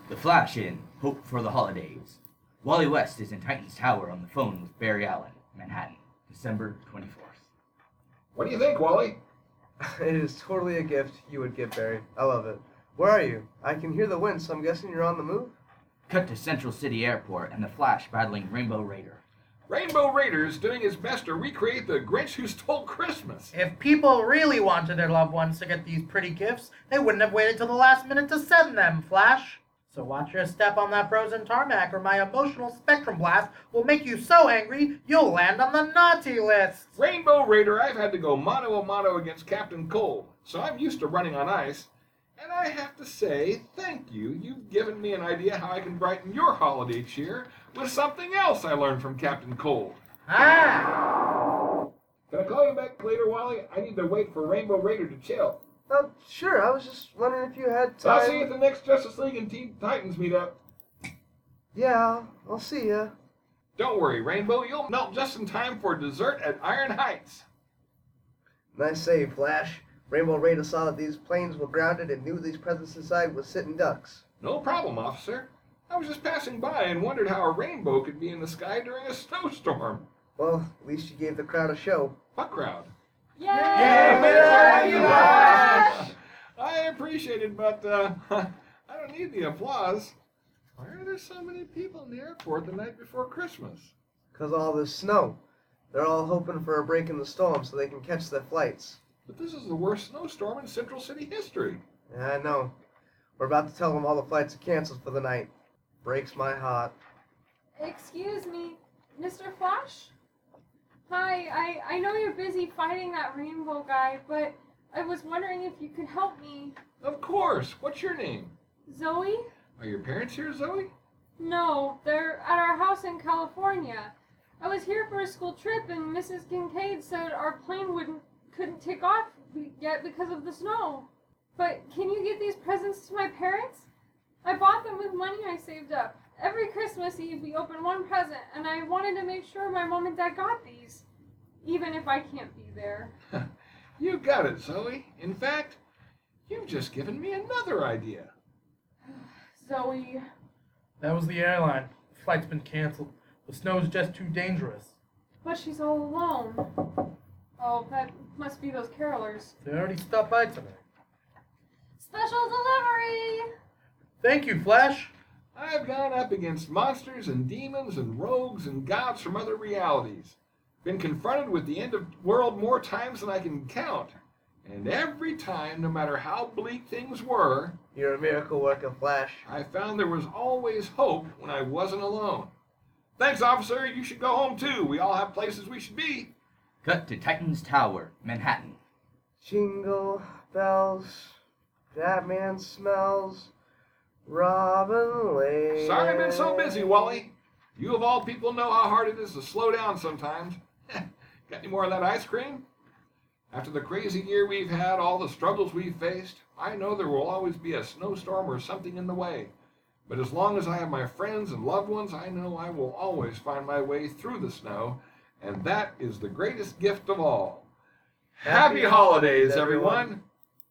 The Flash in Hope for the Holidays. Wally West is in Titan's Tower on the phone with Barry Allen, Manhattan, December 24th. What do you think, Wally? It is totally a gift you would give, Barry. I love it. Where are you? I can hear the wind, so I'm guessing you're on the move? Cut to Central City Airport and the Flash battling Rainbow Raider. Rainbow Raider's doing his best to recreate the Grinch Who Stole Christmas. If people really wanted their loved ones to get these pretty gifts, they wouldn't have waited till the last minute to send them, Flash. So watch your step on that frozen tarmac or my emotional spectrum blast will make you so angry you'll land on the naughty list. Rainbow Raider, I've had to go mano a mano against Captain Cold, so I'm used to running on ice. And I have to say, thank you. You've given me an idea how I can brighten your holiday cheer with something else I learned from Captain Cold. Ah! Can I call you back later, Wally? I need to wait for Rainbow Raider to chill. Sure. I was just wondering if you had time. I'll see you at the next Justice League and Teen Titans meetup. Yeah, I'll see ya. Don't worry, Rainbow. You'll melt just in time for dessert at Iron Heights. Nice save, Flash. Rainbow Raider saw that these planes were grounded and knew these presents inside were sitting ducks. No problem, officer. I was just passing by and wondered how a rainbow could be in the sky during a snowstorm. Well, at least you gave the crowd a show. What crowd? Yay! I appreciate it, but I don't need the applause. Why are there so many people in the airport the night before Christmas? 'Cause all this snow. They're all hoping for a break in the storm so they can catch their flights. But this is the worst snowstorm in Central City history. Yeah, I know. We're about to tell them all the flights are canceled for the night. Breaks my heart. Excuse me, Mr. Flash? Hi, I know you're busy fighting that rainbow guy, but I was wondering if you could help me. Of course. What's your name? Zoe? Are your parents here, Zoe? No, they're at our house in California. I was here for a school trip and Mrs. Kincaid said our plane couldn't take off yet because of the snow. But can you get these presents to my parents? I bought them with money I saved up. Every Christmas Eve we open one present, and I wanted to make sure my mom and dad got these, even if I can't be there. You got it, Zoe. In fact, you've just given me another idea. Zoe. That was the airline. The flight's been canceled. The snow's just too dangerous. But she's all alone. Oh, that must be those carolers. They already stopped by tonight. Special delivery! Thank you, Flash. I've gone up against monsters and demons and rogues and gods from other realities. Been confronted with the end of the world more times than I can count. And every time, no matter how bleak things were, You're a miracle worker, Flash. I found there was always hope when I wasn't alone. Thanks, officer. You should go home, too. We all have places we should be. Cut to Titan's Tower, Manhattan. Jingle bells, Batman smells, Robin Lane. Sorry I've been so busy, Wally. You of all people know how hard it is to slow down sometimes. Got any more of that ice cream? After the crazy year we've had, all the struggles we've faced, I know there will always be a snowstorm or something in the way. But as long as I have my friends and loved ones, I know I will always find my way through the snow, and that is the greatest gift of all. Happy holidays, everyone!